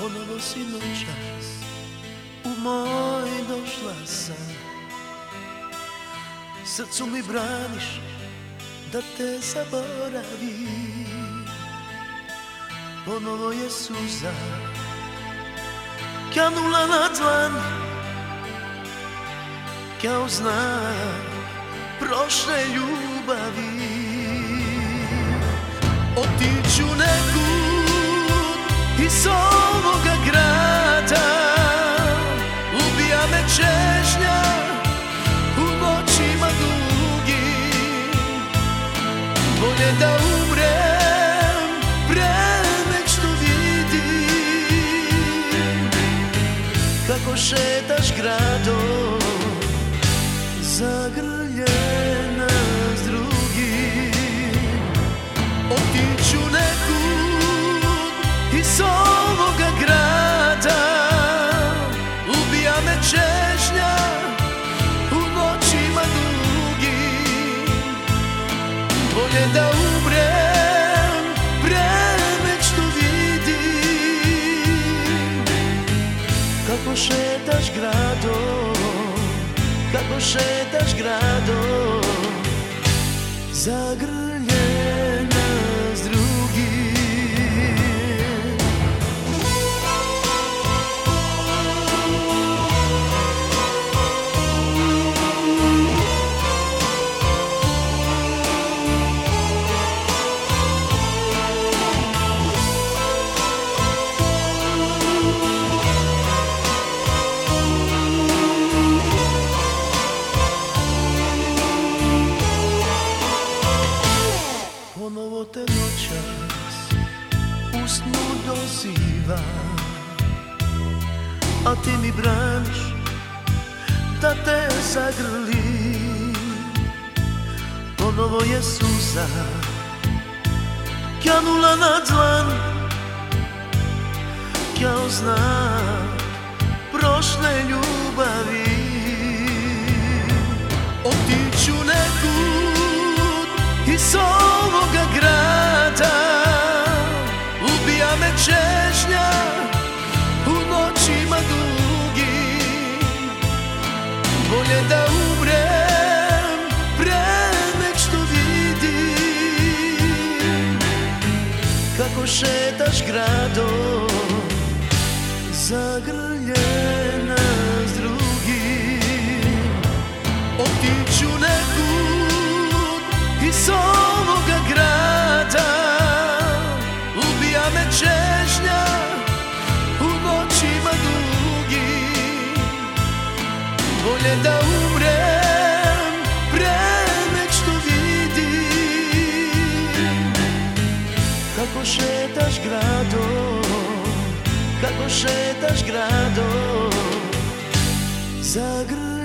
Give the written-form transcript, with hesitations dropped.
Ponovo si noćas u moj došla sam. Srcu mi braniš da te zaboravim. Ponovo je suza kanula na dlan, kao znak prošle ljubavi. Otiću nekud iz ovoga grada, ubija me čežnja u noćima dugim. Bolje da umrem pre nek što vidim kako šetaš gradom zagrljena s drugim. Otiću nekud iz ovoga grada, ubija me čežnja u noćima dugim. Bolje da umrem pre nek što vidim kako šetaš gradom, kako šetaš gradom zagrljena s drugim. Ponovo te noćas u snu dozivam, a ti mi braniš da te zagrlim. Ponovo je suza kanula na dlan, kao znak prošle ljubavi. Otiću nekud iz ovoga grada, ubija me čežnja u noćima dugim. Bolje da umrem pre nek što vidim kako šetaš gradom zagrljena s drugim. Otiću nekud iz ovoga grada, ubija me čežnja u noćima dugim. Bolje da umrem pre nek što vidim kako šetaš gradom, kako šetaš gradom zagrljena